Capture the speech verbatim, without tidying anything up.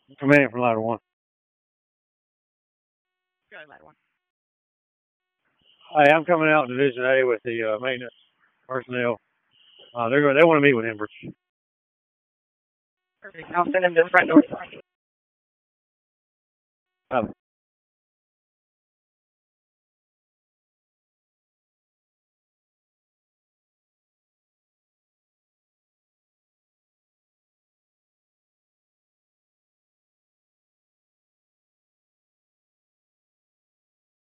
Coming in from ladder one. Go ladder one. Hey, I'm coming out in Division A with the uh, maintenance personnel. Uh, they're going. They want to meet with Embers. Perfect. I'll send them to the front door. Uh,